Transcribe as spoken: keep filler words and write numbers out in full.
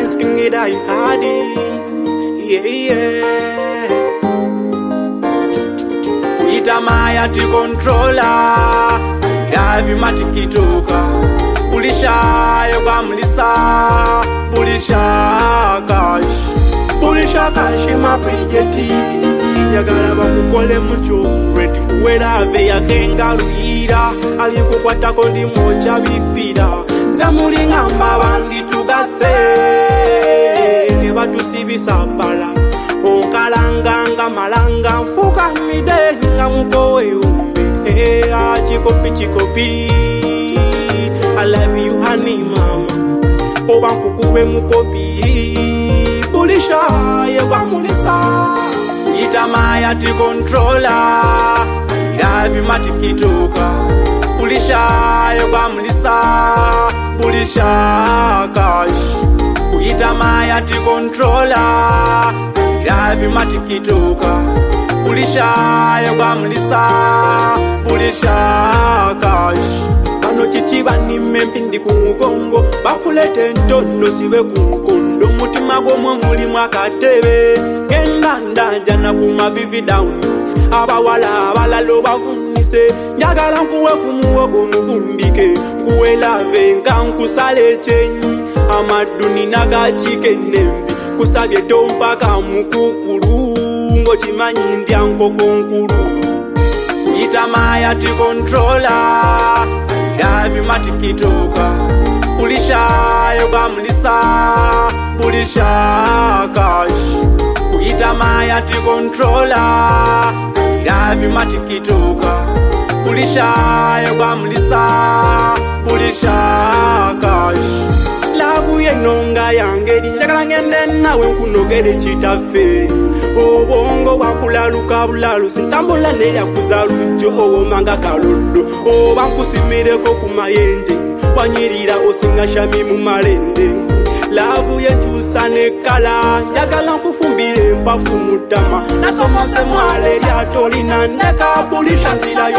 Lions can get I had it. Yeah, yeah. Kuita maya ti controller. Davi matikitoka. Pulisha yoga mlisa. Pulisha kash. Pulisha kash ma projecti. Yagala bakukole mucho. Reti kuwera ve ya kengaruira. Aliko kwata kondi moja bipida. Zamuli ngamba bandi tugase. Neba tusivisa pala. Onkalanga malanga mfuka mide nga mukowe umbe. Hey, ah, chikopi chikopi. I love you honey mama. Oba kukuwe mukopi. Pulisha yewa mulisa. Itamaya ti controller. Davi matikitoka. Pulisha yewa mulisa. Pulisha kash. Kuitamaya ti controller. Davi matikitoka. Pulisha yewa mulisa. Pulisha kash. Bano chichiba ni mempindi kumugongo. Bakulete ntono siwe kumukondo. Mutima gomwe muli mwakatebe. Genda ndanja na kumavivi down. Abawala abalalo bavunise. Njagala nkuwe kumuwogo muvumbike. Kuwe lave nka nkusale chenyi. Amaduni nagachike nembi. Kusabye tompaka mukukuru. Ngo chimanyi ndya nkoko nkuru. Itamaya ti controller. Davi matikitoka. Pulisha yoga mlisa. Pulisha kash. Kuitamaya ti controller. Davi matikitoka. Pulisha yoga mlisa. Pulisha kash. Lavu yenonga yangeri. Njagala ngende nawe nkunogere chitafe. Obongo wakulaluka bulalu. Sintambula neya kuzalujo. Owo manga kalulu. Oba nkusimireko kumayenje. Wanyirira osinga shami mu malende. Lavu yechusa ne kala. Njagala nkufumbire mpafu mutama. Nasomose mwale lya tolina. Ndeka pulisha zila